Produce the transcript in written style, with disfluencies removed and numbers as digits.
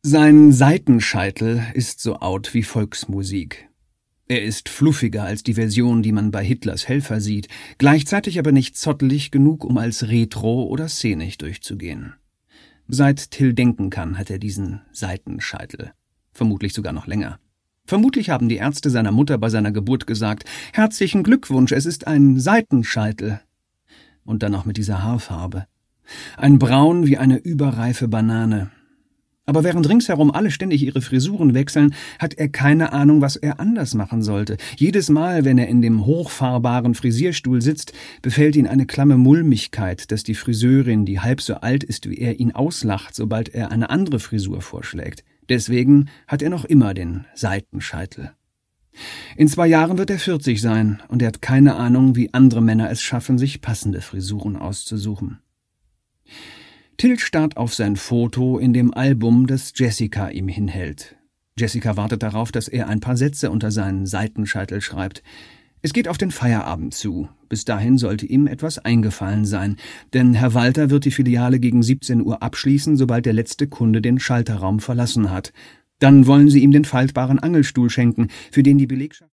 Sein Seitenscheitel ist so out wie Volksmusik. Er ist fluffiger als die Version, die man bei Hitlers Helfer sieht, gleichzeitig aber nicht zottelig genug, um als retro oder szenig durchzugehen. Seit Till denken kann, hat er diesen Seitenscheitel. Vermutlich sogar noch länger. Vermutlich haben die Ärzte seiner Mutter bei seiner Geburt gesagt: »Herzlichen Glückwunsch, es ist ein Seitenscheitel.« Und dann noch mit dieser Haarfarbe. Ein Braun wie eine überreife Banane. Aber während ringsherum alle ständig ihre Frisuren wechseln, hat er keine Ahnung, was er anders machen sollte. Jedes Mal, wenn er in dem hochfahrbaren Frisierstuhl sitzt, befällt ihn eine klamme Mulmigkeit, dass die Friseurin, die halb so alt ist wie er, ihn auslacht, sobald er eine andere Frisur vorschlägt. Deswegen hat er noch immer den Seitenscheitel. In 2 Jahren wird er 40 sein, und er hat keine Ahnung, wie andere Männer es schaffen, sich passende Frisuren auszusuchen. Till starrt auf sein Foto in dem Album, das Jessica ihm hinhält. Jessica wartet darauf, dass er ein paar Sätze unter seinen Seitenscheitel schreibt. Es geht auf den Feierabend zu. Bis dahin sollte ihm etwas eingefallen sein, denn Herr Walter wird die Filiale gegen 17 Uhr abschließen, sobald der letzte Kunde den Schalterraum verlassen hat. Dann wollen sie ihm den faltbaren Angelstuhl schenken, für den die Belegschaft